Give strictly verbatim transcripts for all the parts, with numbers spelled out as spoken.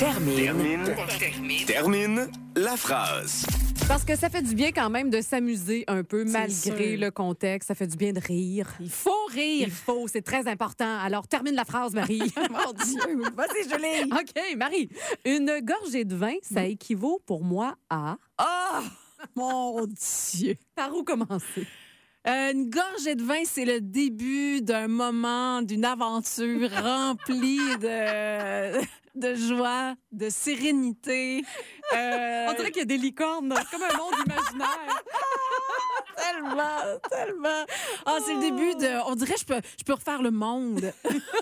Termine. Termine. Termine. Termine la phrase. Parce que ça fait du bien quand même de s'amuser un peu, C'est malgré sûr. le contexte. Ça fait du bien de rire. Il faut rire. Il faut, c'est très important. Alors, termine la phrase, Marie. Mon Dieu. Vas-y, Julie. OK, Marie. Une gorgée de vin, ça équivaut pour moi à... Oh, mon Dieu. Par où commencer? Euh, une gorgée de vin, c'est le début d'un moment, d'une aventure remplie de, de joie, de sérénité. Euh, On dirait qu'il y a des licornes. C'est comme un monde imaginaire. tellement, tellement. Ah, c'est le début de... On dirait que je peux, je peux refaire le monde.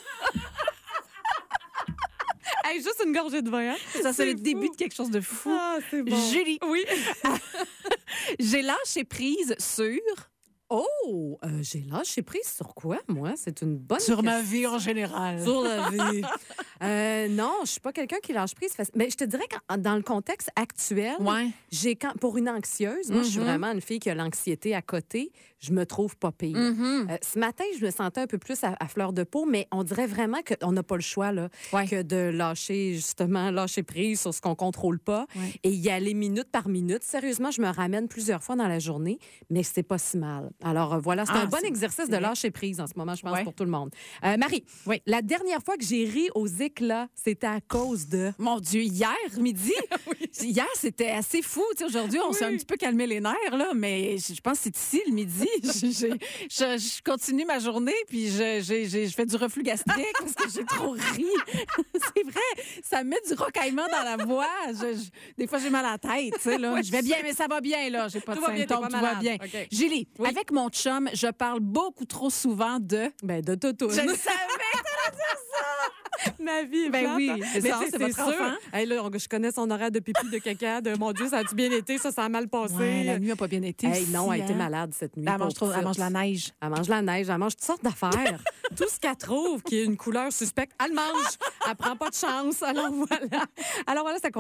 Hey, juste une gorgée de vin, hein? Ça, c'est le fou. début de quelque chose de fou. Ah, c'est bon. Julie. Oui. J'ai lâché prise sur... Oh, euh, j'ai lâché prise sur quoi, moi? C'est une bonne Sur ma question. vie en général. Sur la vie. Euh, non, je suis pas quelqu'un qui lâche prise. faci- Mais je te dirais que dans le contexte actuel, Ouais. j'ai quand pour une anxieuse, moi je suis Mhm. vraiment une fille qui a l'anxiété à côté, je me trouve pas pire. Mhm. Euh, ce matin, je me sentais un peu plus à, à fleur de peau, mais on dirait vraiment qu'on n'a pas le choix là, Ouais. que de lâcher justement lâcher prise sur ce qu'on contrôle pas Ouais. et y aller minute par minute. Sérieusement, je me ramène plusieurs fois dans la journée, mais c'est pas si mal. Alors euh, voilà, c'est Ah, un bon c'est- exercice de c'est vrai. lâcher prise en ce moment, je pense, Ouais. pour tout le monde. Euh, Marie, Oui. la dernière fois que j'ai ri aux éclats, c'était à cause de... Mon Dieu, hier midi, hier c'était assez fou. Tu sais, aujourd'hui, on s'est un petit peu calmé les nerfs là, mais je je pense que c'est ici le midi. Je, je- je- je continue ma journée puis je, je, je- je fais du reflux gastrique parce que j'ai trop ri. C'est vrai, ça met du rocaillement dans la voix. Je- je- des fois, j'ai mal à la tête. Tu sais, là. Ouais, je vais bien, mais ça va bien là. J'ai pas Tout de va bien, t'es symptômes, pas tout va malade. bien. OK. Julie, Oui. avec mon chum, je parle beaucoup trop souvent de. Ben, de Toto. Je le savais. Ma vie est Ben plate, oui, hein. mais ça, tu sais, c'est votre enfant. Hey, là, on- je connais son horaire de pipi, de caca, de mon Dieu, ça a-tu bien été? Ça, ça a mal passé. Ouais, la nuit a pas bien été. Hey, non, elle aussi, était hein. malade cette nuit. Elle mange, pauvre trop, elle mange petite. la neige. Elle mange la neige, elle mange toutes sortes d'affaires. Tout ce qu'elle trouve qui est une couleur suspecte, elle mange. Elle prend pas de chance. Alors voilà. Alors voilà, ça